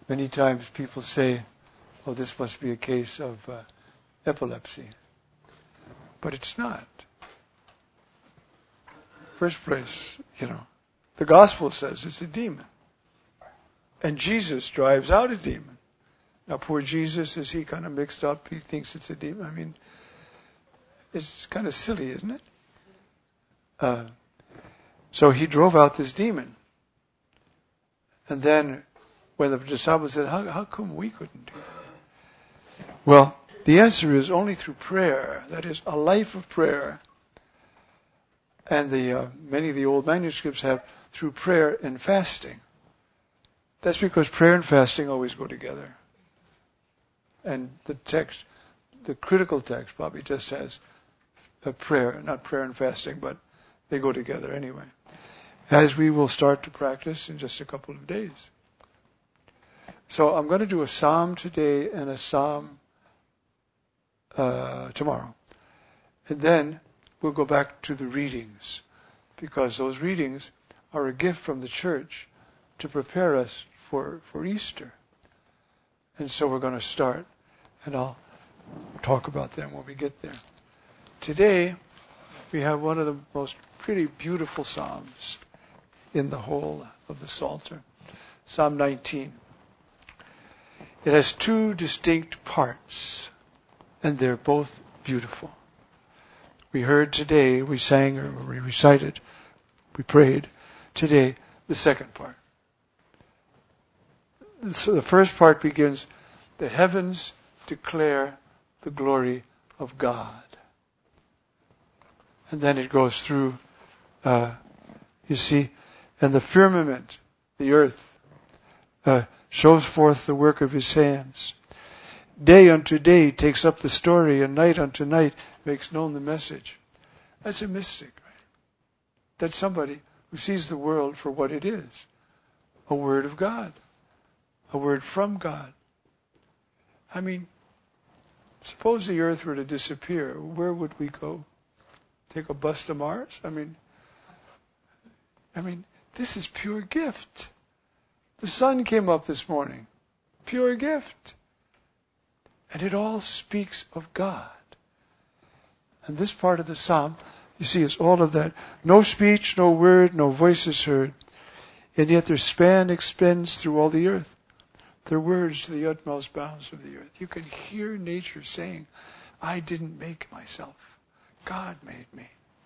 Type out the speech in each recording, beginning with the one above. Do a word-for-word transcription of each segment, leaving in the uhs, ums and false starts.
Many times people say, oh, this must be a case of uh, epilepsy. But it's not. First place, you know, the gospel says it's a demon. And Jesus drives out a demon. Now, poor Jesus, is he kind of mixed up? He thinks it's a demon. I mean, it's kind of silly, isn't it? Uh, so he drove out this demon. And then when the disciples said, how, how come we couldn't do it? Well, the answer is only through prayer. That is, a life of prayer. And the uh, many of the old manuscripts have through prayer and fasting. That's because prayer and fasting always go together. And the text, the critical text probably just has a prayer, not prayer and fasting, but they go together anyway. As we will start to practice in just a couple of days. So I'm going to do a psalm today and a psalm uh, tomorrow. And then we'll go back to the readings, because those readings are a gift from the church to prepare us for, for Easter. And so we're going to start, and I'll talk about them when we get there. Today, we have one of the most pretty beautiful psalms in the whole of the Psalter. Psalm nineteen. It has two distinct parts, and they're both beautiful. We heard today, we sang or we recited, we prayed today the second part. So the first part begins, the heavens declare the glory of God. And then it goes through, uh, you see, and the firmament, the earth, uh, shows forth the work of his hands. Day unto day takes up the story, and night unto night makes known the message. That's a mystic, right? That's somebody who sees the world for what it is. A word of God. A word from God. I mean, suppose the earth were to disappear. Where would we go? Take a bus to Mars? I mean, I mean, this is pure gift. The sun came up this morning. Pure gift. And it all speaks of God. And this part of the psalm, you see, is all of that. No speech, no word, no voice is heard. And yet their span extends through all the earth. Their words to the utmost bounds of the earth. You can hear nature saying, I didn't make myself. God made me.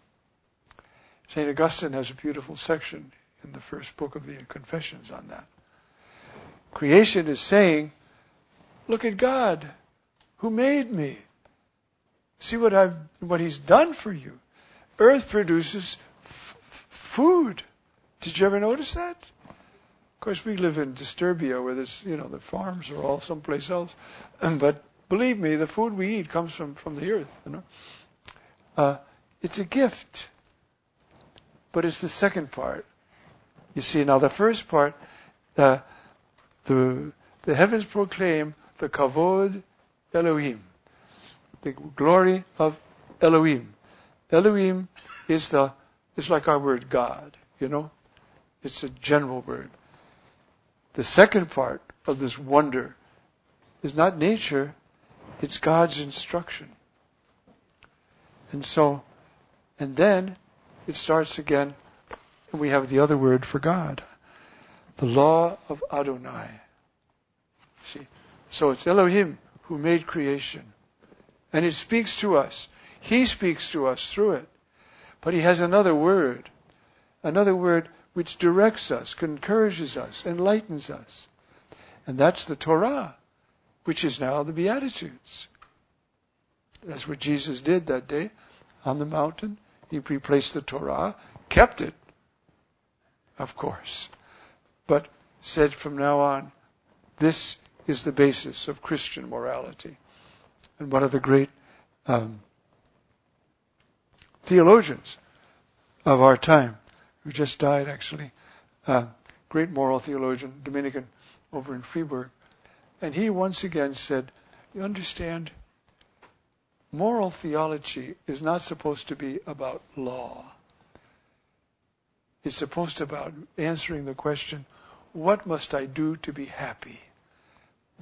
Saint Augustine has a beautiful section in the first book of the Confessions on that. Creation is saying, look at God who made me. See what I've, what He's done for you. Earth produces f- food. Did you ever notice that? Of course, we live in Disturbia, where there's, you know, the farms are all someplace else. But believe me, the food we eat comes from, from the earth. You know, uh, it's a gift. But it's the second part. You see, now the first part, uh, the the heavens proclaim the kavod Elohim, the glory of Elohim. Elohim is the is like our word God. You know, it's a general word. The second part of this wonder is not nature, it's God's instruction. And so, and then it starts again, and we have the other word for God, the law of Adonai. See, so it's Elohim who made creation, and it speaks to us. He speaks to us through it, but He has another word, another word which directs us, encourages us, enlightens us. And that's the Torah, which is now the Beatitudes. That's what Jesus did that day on the mountain. He replaced the Torah, kept it, of course, but said from now on, this is the basis of Christian morality. And one of the great um, theologians of our time, who just died actually, uh, great moral theologian, Dominican, over in Freiburg. And he once again said, you understand, moral theology is not supposed to be about law. It's supposed to be about answering the question, what must I do to be happy?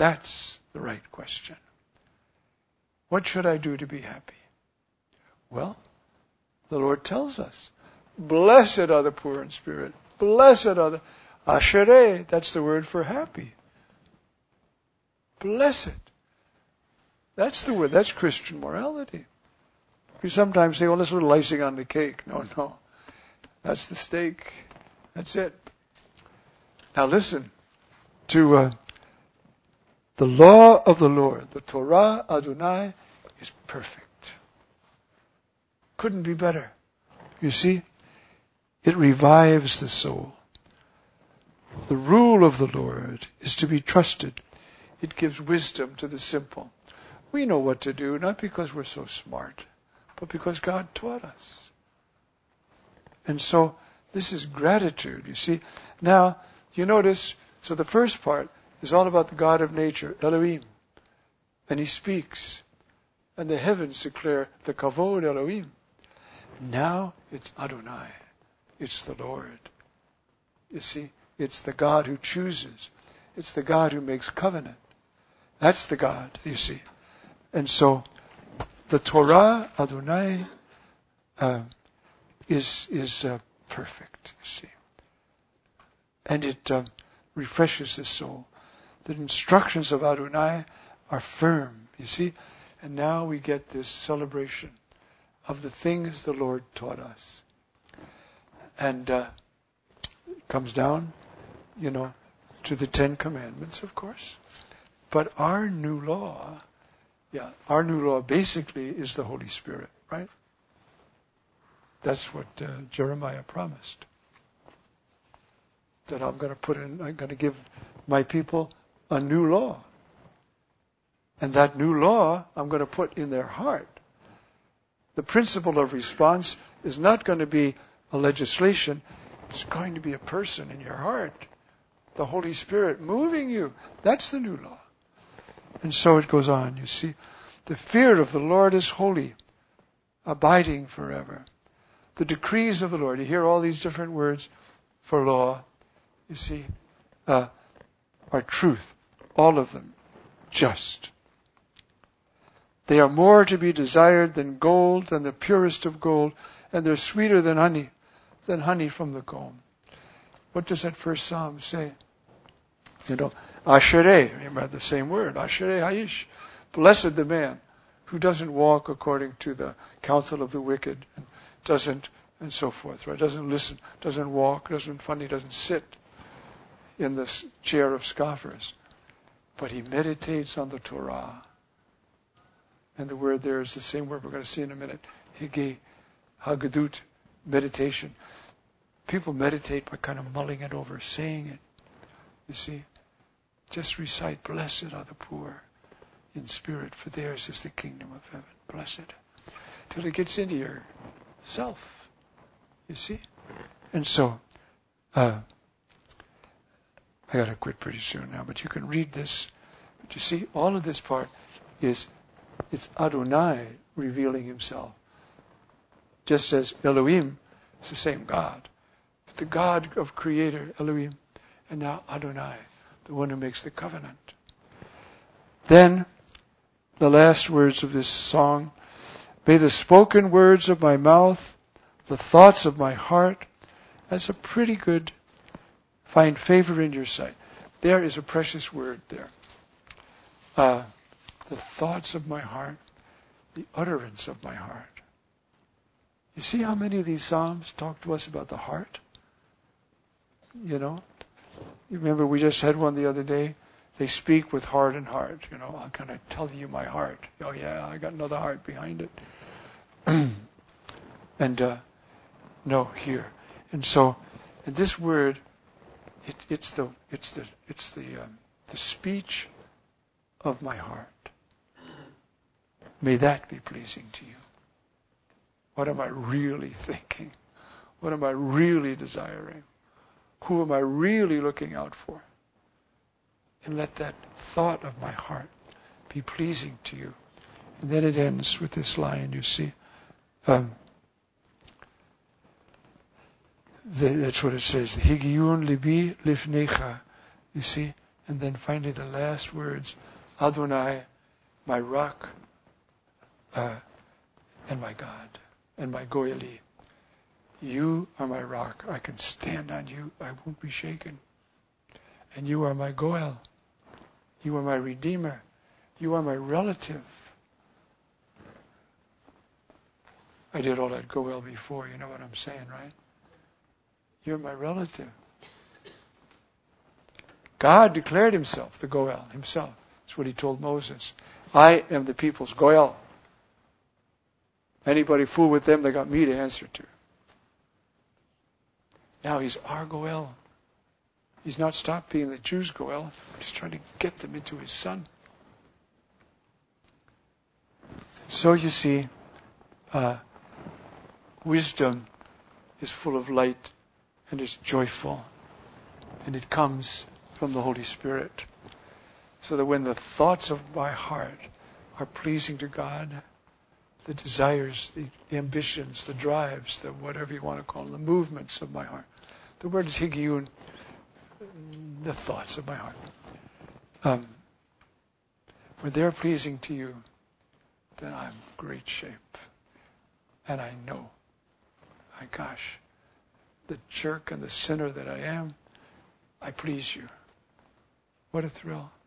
That's the right question. What should I do to be happy? Well, the Lord tells us, blessed are the poor in spirit. Blessed are the... Ashereh, that's the word for happy. Blessed. That's the word. That's Christian morality. You sometimes say, well, there's a little icing on the cake. No, no. That's the steak. That's it. Now listen to uh, the law of the Lord. The Torah Adonai is perfect. Couldn't be better. You see, it revives the soul. The rule of the Lord is to be trusted. It gives wisdom to the simple. We know what to do, not because we're so smart, but because God taught us. And so, this is gratitude, you see. Now, you notice, so the first part is all about the God of nature, Elohim. And He speaks. And the heavens declare the Kavod Elohim. Now, it's Adonai. It's the Lord. You see, it's the God who chooses. It's the God who makes covenant. That's the God, you see. And so, the Torah, Adonai, uh, is is uh, perfect, you see. And it uh, refreshes the soul. The instructions of Adonai are firm, you see. And now we get this celebration of the things the Lord taught us. And uh, it comes down, you know, to the Ten Commandments, of course. But our new law, yeah, our new law basically is the Holy Spirit, right? That's what uh, Jeremiah promised. That I'm going to put in, I'm going to give my people a new law. And that new law I'm going to put in their heart. The principle of response is not going to be a legislation. It's going to be a person in your heart. The Holy Spirit moving you. That's the new law. And so it goes on, you see. The fear of the Lord is holy, abiding forever. The decrees of the Lord. You hear all these different words for law. You see, uh, are truth. All of them. Just. They are more to be desired than gold, than the purest of gold, and they're sweeter than honey, than honey from the comb. What does that first psalm say? You know, Ashereh, remember the same word, Ashereh Haish. Blessed the man who doesn't walk according to the counsel of the wicked, and doesn't, and so forth, right? Doesn't listen, doesn't walk, doesn't funny, doesn't sit in the chair of scoffers. But he meditates on the Torah. And the word there is the same word we're going to see in a minute. Hige, Hagadut, meditation. People meditate by kind of mulling it over, saying it. You see, just recite, blessed are the poor in spirit, for theirs is the kingdom of heaven. Blessed. Till it gets into your self. You see? And so, uh, I got to quit pretty soon now, but you can read this. But you see, all of this part is, it's Adonai revealing himself. Just as Elohim is the same God. But the God of Creator, Elohim, and now Adonai, the one who makes the covenant. Then, the last words of this song, may the spoken words of my mouth, the thoughts of my heart, that's a pretty good, find favor in your sight. There is a precious word there. Uh, the thoughts of my heart, the utterance of my heart. You see how many of these Psalms talk to us about the heart? You know? You remember we just had one the other day? They speak with heart and heart. You know, I'm going to tell you my heart. Oh yeah, I got another heart behind it. and, uh, no, here. And so, and this word, it, it's the, it's the, it's the, um, the speech of my heart. May that be pleasing to you. What am I really thinking? What am I really desiring? Who am I really looking out for? And let that thought of my heart be pleasing to you. And then it ends with this line, you see. Um, the, that's what it says. Higiun libi lifnecha. You see? And then finally the last words, Adonai, my rock, uh, and my God, and my goyali. You are my rock. I can stand on you. I won't be shaken. And you are my goel. You are my redeemer. You are my relative. I did all that goel before. You know what I'm saying, right? You're my relative. God declared himself the goel, himself. That's what he told Moses. I am the people's goel. Anybody fool with them, they got me to answer to. Now he's our goel. He's not stopped being the Jews' goel. He's trying to get them into his son. So you see, uh, wisdom is full of light and is joyful. And it comes from the Holy Spirit. So that when the thoughts of my heart are pleasing to God, the desires, the, the ambitions, the drives, the whatever you want to call them, the movements of my heart. The word is higiyun, the thoughts of my heart. Um, when they're pleasing to you, then I'm in great shape. And I know, my gosh, the jerk and the sinner that I am, I please you. What a thrill.